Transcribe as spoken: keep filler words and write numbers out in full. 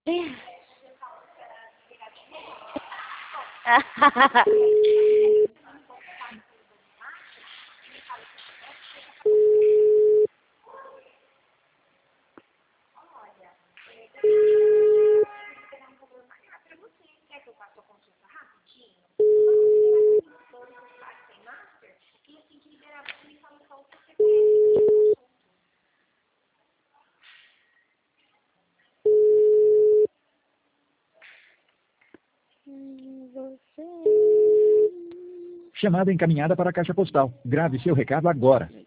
Chamada encaminhada para a caixa postal. Grave seu recado agora.